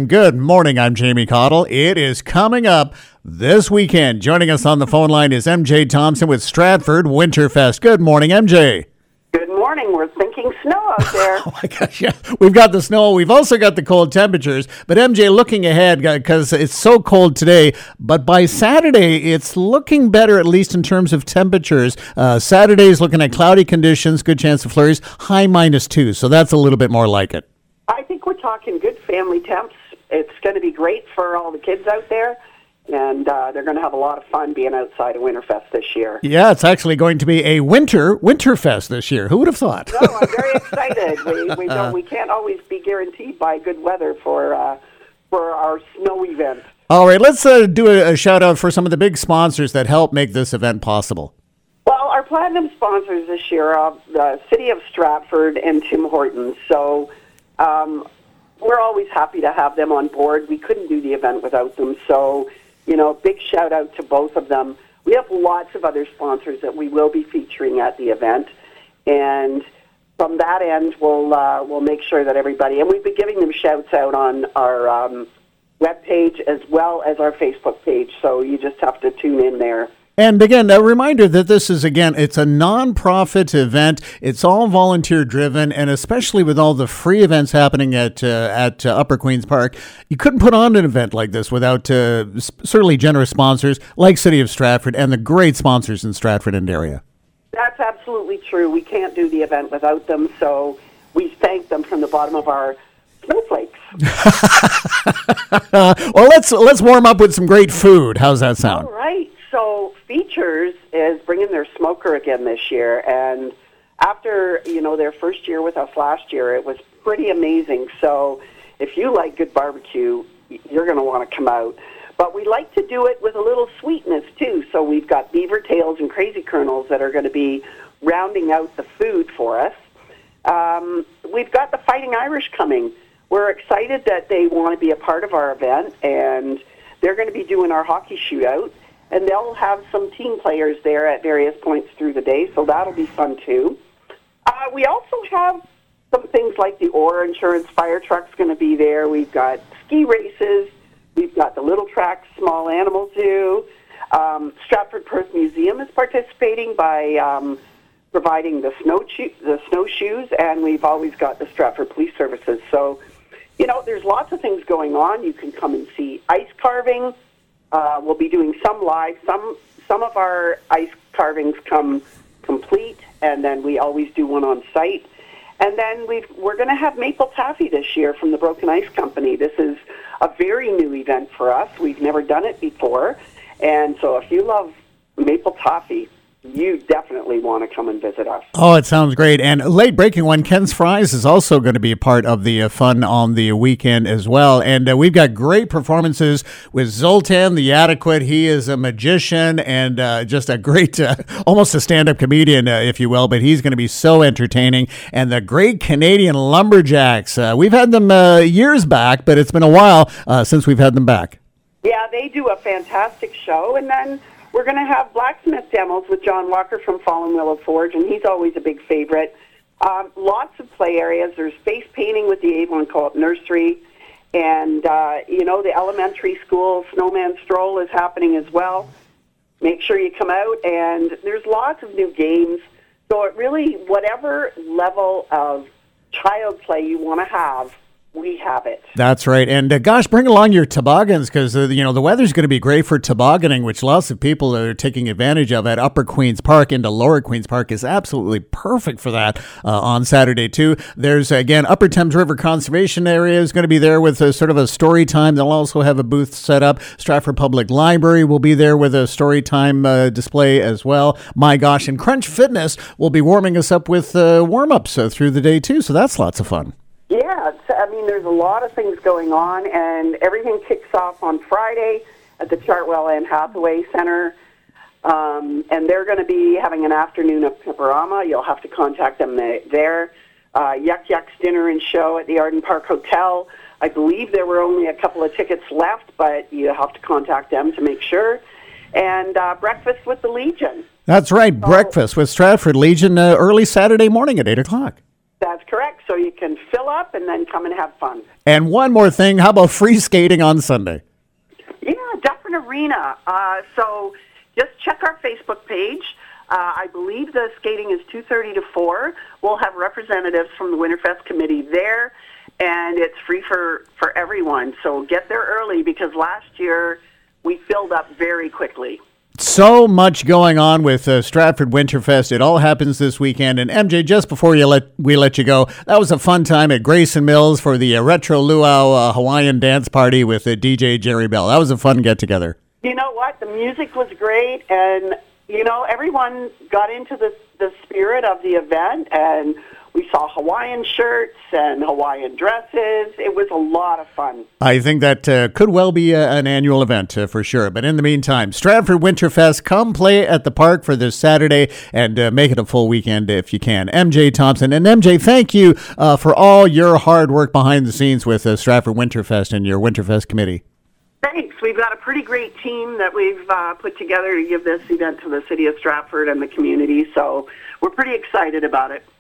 and good morning. I'm Jamie Cottle. It is coming up this weekend. Joining us on the phone line is MJ Thompson with Stratford Winterfest. Good morning, MJ. Good morning. We're thinking snow out there. Oh my gosh, yeah. We've got the snow. We've also got the cold temperatures. But MJ, looking ahead, because it's so cold today, but by Saturday, it's looking better, at least in terms of temperatures. Saturday's looking at cloudy conditions, good chance of flurries, high -2. So that's a little bit more like it. I think we're talking good family temps. It's going to be great for all the kids out there. And they're going to have a lot of fun being outside of Winterfest this year. Yeah, it's actually going to be a Winterfest this year. Who would have thought? No, I'm very excited. We can't always be guaranteed by good weather for our snow event. All right, let's do a shout out for some of the big sponsors that help make this event possible. Well, our platinum sponsors this year are the City of Stratford and Tim Hortons. So we're always happy to have them on board. We couldn't do the event without them. So, big shout out to both of them. We have lots of other sponsors that we will be featuring at the event, and from that end, we'll make sure that everybody, and we've been giving them shouts out on our webpage as well as our Facebook page. So you just have to tune in there. And again, a reminder that this is, it's a non-profit event. It's all volunteer-driven, and especially with all the free events happening at Upper Queen's Park, you couldn't put on an event like this without certainly generous sponsors like City of Stratford and the great sponsors in Stratford and area. That's absolutely true. We can't do the event without them, so we thank them from the bottom of our snowflakes. Well, let's warm up with some great food. How's that sound? All right. So Features is bringing their smoker again this year, and after their first year with us last year, it was pretty amazing. So if you like good barbecue, you're going to want to come out. But we like to do it with a little sweetness too. So we've got beaver tails and crazy kernels that are going to be rounding out the food for us. We've got the Fighting Irish coming. We're excited that they want to be a part of our event, and they're going to be doing our hockey shootout. And they'll have some team players there at various points through the day, so that'll be fun too. We also have some things like the Orr Insurance Fire Truck's going to be there. We've got ski races. We've got the Little Tracks Small Animal Zoo. Stratford Perth Museum is participating by providing the snowshoes, and we've always got the Stratford Police Services. So, there's lots of things going on. You can come and see ice carving. We'll be doing some live. Some of our ice carvings come complete, and then we always do one on site. And then we're going to have maple taffy this year from the Broken Ice Company. This is a very new event for us. We've never done it before, and so if you love maple taffy, you definitely want to come and visit us. Oh, it sounds great. And late breaking one, Ken's Fries is also going to be a part of the fun on the weekend as well. And we've got great performances with Zoltan the Adequate. He is a magician and just a great, almost a stand-up comedian, if you will, but he's going to be so entertaining. And the Great Canadian Lumberjacks. We've had them years back, but it's been a while since we've had them back. Yeah, they do a fantastic show. And then we're going to have blacksmith demos with John Walker from Fallen Willow Forge, and he's always a big favorite. Lots of play areas. There's face painting with the Avon Co-op Nursery, and, the elementary school snowman stroll is happening as well. Make sure you come out, and there's lots of new games. So it really, whatever level of child play you want to have, we have it. That's right. And bring along your toboggans because, the weather's going to be great for tobogganing, which lots of people are taking advantage of at Upper Queen's Park. Into Lower Queen's Park is absolutely perfect for that on Saturday, too. There's, again, Upper Thames River Conservation Area is going to be there with sort of a story time. They'll also have a booth set up. Stratford Public Library will be there with a story time display as well. My gosh, and Crunch Fitness will be warming us up with warm-ups through the day, too. So that's lots of fun. Yeah, there's a lot of things going on, and everything kicks off on Friday at the Chartwell Anne Hathaway Center, and they're going to be having an afternoon of Pepperama. You'll have to contact them there. Yuck Yuck's Dinner and Show at the Arden Park Hotel. I believe there were only a couple of tickets left, but you have to contact them to make sure. And Breakfast with the Legion. That's right, Breakfast with Stratford Legion early Saturday morning at 8 o'clock. That's correct. so you can fill up and then come and have fun. And one more thing, how about free skating on Sunday? Yeah, Dufferin Arena. So just check our Facebook page. I believe the skating is 2:30 to 4. We'll have representatives from the Winterfest committee there, and it's free for everyone. So get there early because last year we filled up very quickly. So much going on with Stratford Winterfest. It all happens this weekend. And MJ, just before we let you go, that was a fun time at Grayson Mills for the Retro Luau Hawaiian dance party with DJ Jerry Bell. That was a fun get-together. You know what? The music was great, and, everyone got into the spirit of the event, and we saw Hawaiian shirts and Hawaiian dresses. It was a lot of fun. I think that could well be an annual event for sure. But in the meantime, Stratford Winterfest, come play at the park for this Saturday and make it a full weekend if you can. MJ Thompson. And MJ, thank you for all your hard work behind the scenes with Stratford Winterfest and your Winterfest committee. Thanks. We've got a pretty great team that we've put together to give this event to the city of Stratford and the community. So we're pretty excited about it.